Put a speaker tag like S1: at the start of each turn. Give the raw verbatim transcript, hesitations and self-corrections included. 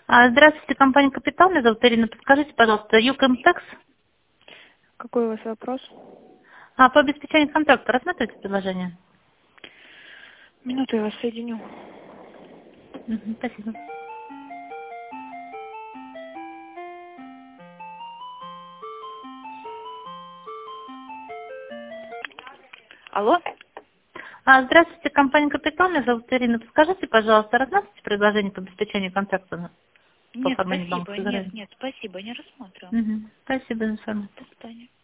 S1: А, Здравствуйте, компания «Капитал». Меня зовут Ирина. Подскажите, пожалуйста, Юкомтекс.
S2: Какой у вас вопрос?
S1: А, по обеспечению контракта рассматриваете предложение?
S2: Минуту, я вас соединю.
S1: Мгм, спасибо.
S2: Алло?
S1: А, Здравствуйте, компания «Капитал». Меня зовут Ирина. Подскажите, пожалуйста, рассматриваете предложение по обеспечению контракта на- по
S2: Нет,
S1: оформлению
S2: спасибо.
S1: банковской
S2: Нет,
S1: гарантии?
S2: нет, спасибо, не рассматриваю.
S1: Мгм, спасибо за информацию.
S2: До свидания.